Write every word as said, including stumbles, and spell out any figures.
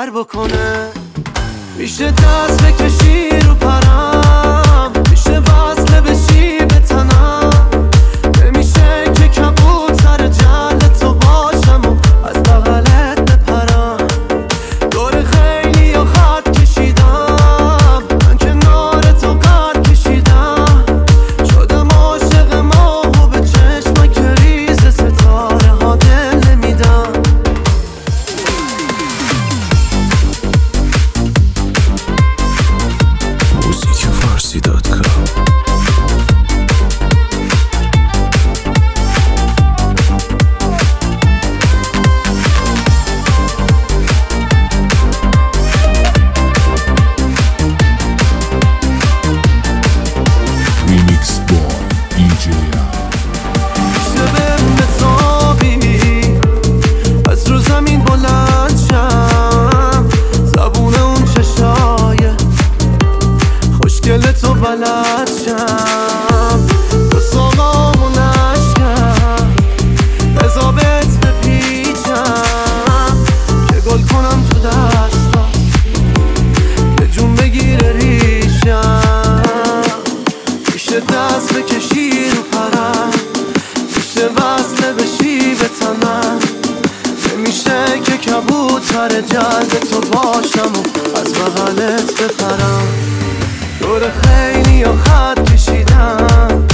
بهتر بکنه. میشه دست بکشی رو پرم، میشه وصله بشی به تنم، نمیشه که کبوتر جلد تو باشم و از بغلت بپرم. دور خیلی یا خط کشیدم، من کنار تو قد کشیدم، شدم عاشق ماه و به چشمک ریز ستاره ها دل نمیدم. موزیک فارسی دات کام. ریمیکس با دی جی شبه بتابی از رو زمین بلند شم، زبون اون چشای خوشگل تو بلد شم، تو ساقام و نشکم بزا بهت بپیچم که گل کنم تو دستات که جون بگیره ریشم. میشه دست بکشی رو پرم، میشه وصله بشی به تنم، نمیشه که کبوتر جلد تو باشم و از بغلت بپرم. دور خیلی یا خط کشیدم،